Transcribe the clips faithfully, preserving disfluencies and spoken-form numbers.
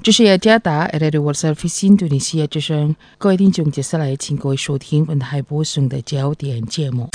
这是雅加达 A Radio World Service 印度尼西亚之声，各位听众，接下来请各位收听本台播送的焦点节目。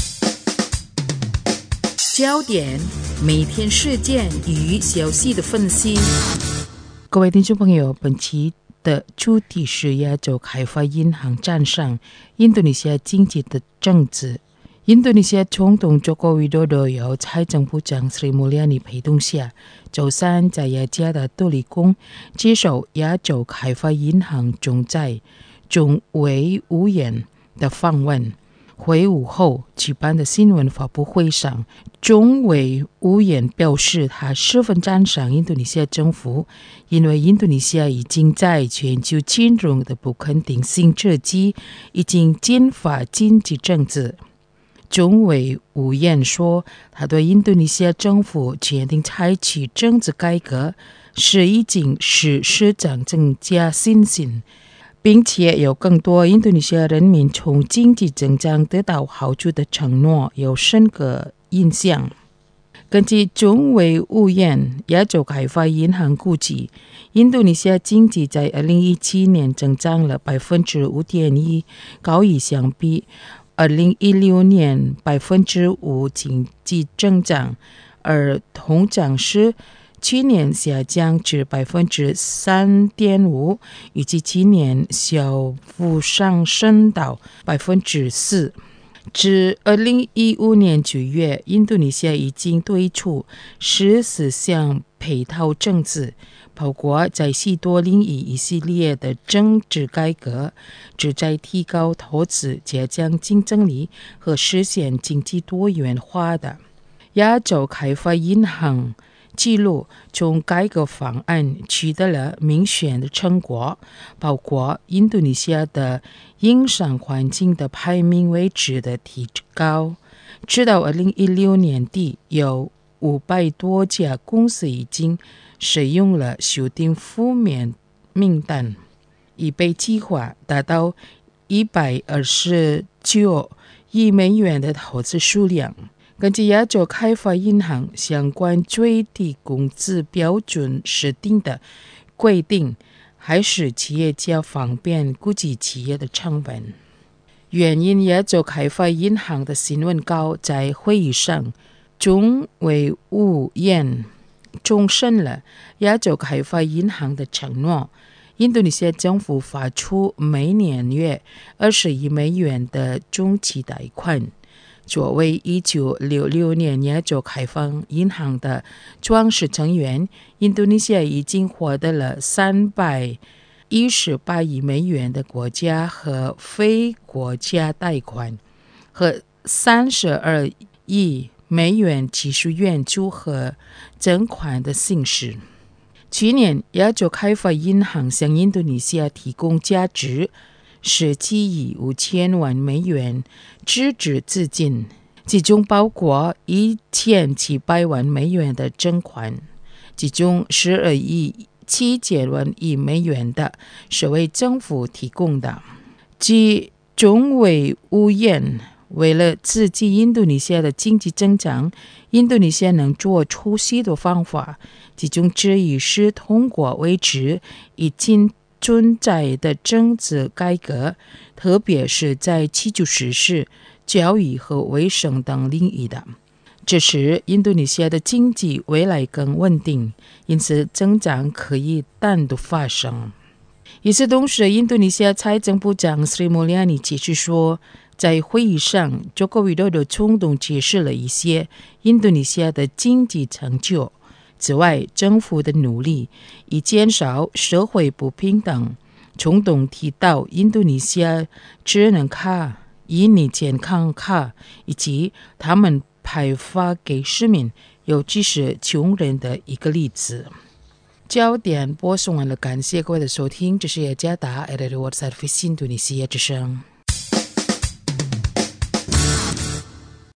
焦点每天事件与消息的分析。各位听众朋友，本期的主题是亚洲开发银行站上印度尼西亚经济的政治。印度尼西亚总统Joko Widodo由财政部长 Sri Mulyani 陪同下，周三在雅加达杜里宫接受亚洲开发银行总裁钟伟无言的访问。会晤后举办的新闻发布会上，钟伟无言表示他十分赞赏印度尼西亚政府，因为印度尼西亚已经在全球金融的不肯定性之际已经进发经济政治。钟伟无言说，他对印度尼西亚政府决定采取政治改革是已经使市场增加信心，并且有更多印度尼西亚人民从经济增长得到好处的承诺有深刻印象。根据钟伟无言亚洲开发银行估计，印度尼西亚经济在二零一七年增长了 百分之五点一， 高于相比二零一六年 百分之五 经济增长，而通胀是去年下降至 百分之三点五， 预计今年小幅上升到 百分之四。至二零一五年九月，印度尼西亚已经推出十四项配套政策，包括在许多领域一系列的政治改革，旨在提高投资、加强竞争力和实现经济多元化的。亚洲开发银行记录从改革方案取得了明显的成果，包括印度尼西亚的营商环境的排名位置的提高，直到二零一六年底，有五百多家公司已经使用了修订负面名单，已被计划达到一百二十九亿美元的投资数量。根据亚洲开发银行相关最低工资标准设定的规定，还使企业家方便估计企业的成本。原因亚洲开发银行的新闻稿在会议上，钟伟无言重申了亚洲开发银行的承诺。印度尼西亚政府发出每年约二十亿美元的中期贷款。作为一九六六年亚洲开发银行的创始成员，印度尼西亚已经获得了三百一十八亿美元的国家和非国家贷款，和三十二亿美元技术援助和赠款的形式。去年，亚洲开发银行向印度尼西亚提供价值十七亿五千万美元支持资金，其中包括一千七百万美元的赠款，其中十二亿七千万亿美元的是为政府提供的。据钟伟无言，为了刺激印度尼西亚的经济增长，印度尼西亚能做出许多方法，其中之一是通过维持已经存在的政治改革，特别是在基础设施、教育和卫生等领域的。这使印度尼西亚的经济未来更稳定，因此增长可以单独发生。与此同时，印度尼西亚财政部长 Sri Mulyani 解释说，在会议上 Joko Widodo 总统解释了一些印度尼西亚的经济成就。此外，政府的努力以减少社会不平等。总统提到印度尼西亚智能卡、印尼健康卡以及他们派发给市民，尤其是穷人的一个例子。焦点播送完了，感谢各位的收听，这是雅加达 A Radio World Service 印度尼西亚之声。